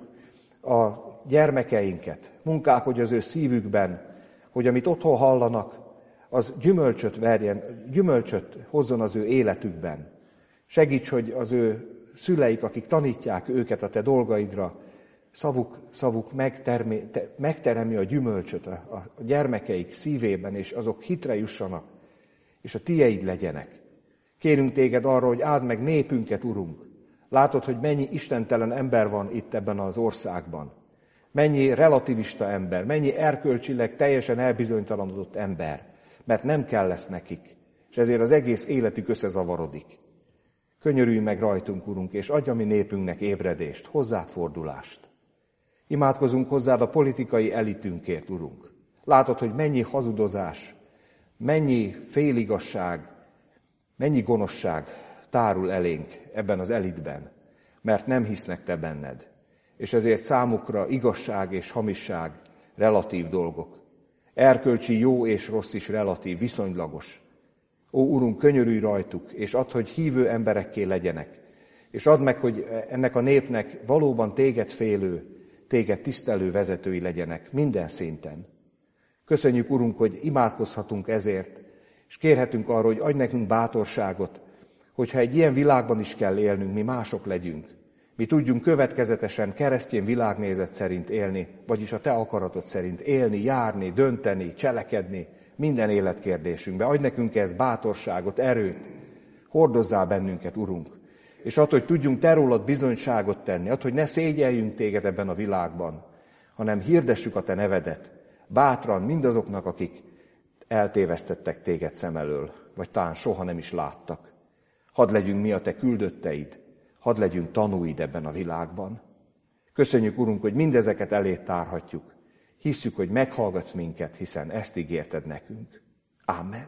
a gyermekeinket, munkálkodj az ő szívükben, hogy amit otthon hallanak, az gyümölcsöt verjen, gyümölcsöt hozzon az ő életükben. Segíts, hogy az ő szüleik, akik tanítják őket a te dolgaidra, szavuk, szavuk megtermi, te, megteremi a gyümölcsöt a, a gyermekeik szívében, és azok hitre jussanak, és a tieid legyenek. Kérünk téged arra, hogy áld meg népünket, Urunk. Látod, hogy mennyi istentelen ember van itt ebben az országban. Mennyi relativista ember, mennyi erkölcsileg teljesen elbizonytalanodott ember, mert nem kell lesz nekik, és ezért az egész életük összezavarodik. Könyörülj meg rajtunk, Urunk, és adj a mi népünknek ébredést, hozzád fordulást. Imádkozunk hozzád a politikai elitünkért, Urunk. Látod, hogy mennyi hazudozás, mennyi féligasság, mennyi gonoszság tárul elénk ebben az elitben, mert nem hisznek te benned. És ezért számukra igazság és hamisság relatív dolgok. Erkölcsi jó és rossz is relatív, viszonylagos. Ó, Urunk, könyörülj rajtuk, és add, hogy hívő emberekké legyenek. És add meg, hogy ennek a népnek valóban téged félő, téged tisztelő vezetői legyenek minden szinten. Köszönjük, Urunk, hogy imádkozhatunk ezért, és kérhetünk arra, hogy adj nekünk bátorságot, hogyha egy ilyen világban is kell élnünk, mi mások legyünk. Mi tudjunk következetesen keresztény világnézet szerint élni, vagyis a te akaratod szerint élni, járni, dönteni, cselekedni minden életkérdésünkbe. Adj nekünk ezt bátorságot, erőt, hordozzál bennünket, Urunk. És add, hogy tudjunk te rólad bizonyságot tenni, add, hogy ne szégyeljünk téged ebben a világban, hanem hirdessük a te nevedet, bátran mindazoknak, akik eltévesztettek téged szem elől, vagy talán soha nem is láttak. Hadd legyünk mi a te küldötteid, hadd legyünk tanúid ebben a világban. Köszönjük, Urunk, hogy mindezeket elé tárhatjuk. Hisszük, hogy meghallgatsz minket, hiszen ezt ígérted nekünk. Ámen.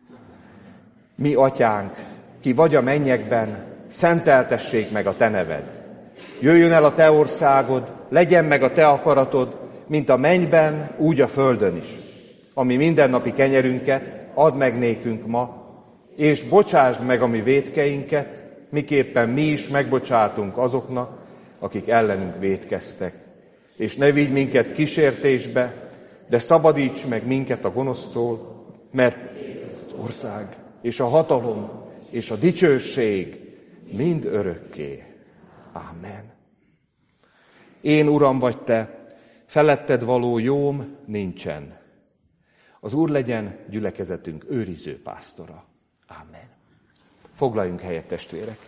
Mi, Atyánk, ki vagy a mennyekben, szenteltessék meg a te neved. Jöjjön el a te országod, legyen meg a te akaratod, mint a mennyben, úgy a földön is. Ami mindennapi kenyerünket add meg nékünk ma, és bocsásd meg a mi vétkeinket, miképpen mi is megbocsátunk azoknak, akik ellenünk vétkeztek. És ne vigy minket kísértésbe, de szabadíts meg minket a gonosztól, mert az ország és a hatalom és a dicsőség mind örökké. Ámen. Én, Uram, vagy Te, feletted való jóm nincsen. Az Úr legyen gyülekezetünk őriző pásztora. Ámen. Foglaljunk helyet, testvérek.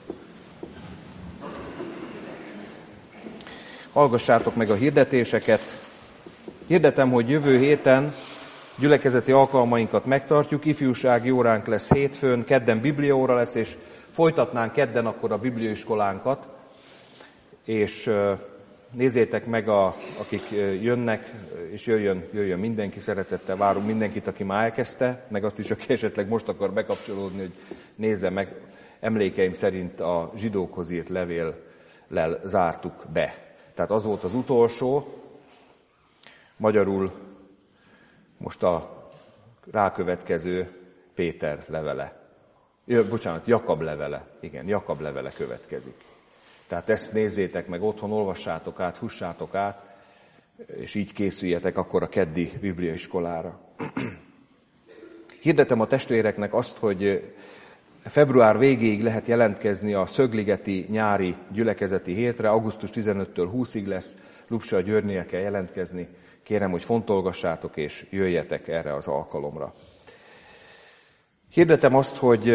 Hallgassátok meg a hirdetéseket. Hirdetem, hogy jövő héten gyülekezeti alkalmainkat megtartjuk, ifjúsági óránk lesz hétfőn, kedden bibliaóra lesz, és folytatnánk kedden akkor a bibliaiskolánkat, és nézzétek meg, a, akik jönnek, és jöjjön, jöjjön mindenki, szeretettel várunk mindenkit, aki már elkezdte, meg azt is, aki esetleg most akar bekapcsolódni, hogy nézze meg. Emlékeim szerint a zsidókhoz írt levéllel zártuk be. Tehát az volt az utolsó, magyarul most a rákövetkező Péter levele. Jö, bocsánat, Jakab levele. Igen, Jakab levele következik. Tehát ezt nézzétek meg otthon, olvassátok át, fussátok át, és így készüljetek akkor a keddi bibliaiskolára. Hirdetem a testvéreknek azt, hogy február végéig lehet jelentkezni a Szögligeti nyári gyülekezeti hétre, augusztus tizenötödikétől húszadikáig lesz, Lupsa Györgynél kell jelentkezni. Kérem, hogy fontolgassátok és jöjjetek erre az alkalomra. Hirdetem azt, hogy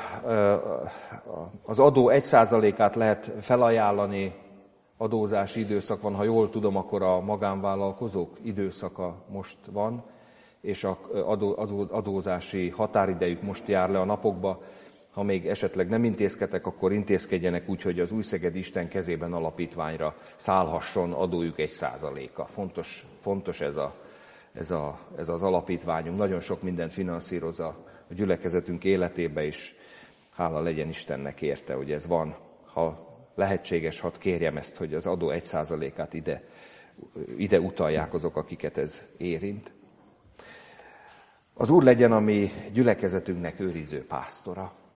az adó egy százalékát lehet felajánlani, adózási időszak van, ha jól tudom, akkor a magánvállalkozók időszaka most van, és az adó, adózási határidejük most jár le a napokba. Ha még esetleg nem intézkedtek, akkor intézkedjenek úgy, hogy az Újszegedi Isten kezében alapítványra szállhasson adójuk egy százaléka. Fontos, fontos ez, a, ez, a, ez az alapítványunk. Nagyon sok mindent finanszíroz a gyülekezetünk életébe, és hála legyen Istennek érte, hogy ez van. Ha lehetséges, hadd kérjem ezt, hogy az adó egy százalékát ide, ide utalják azok, akiket ez érint. Az Úr legyen a mi gyülekezetünknek őriző pásztora.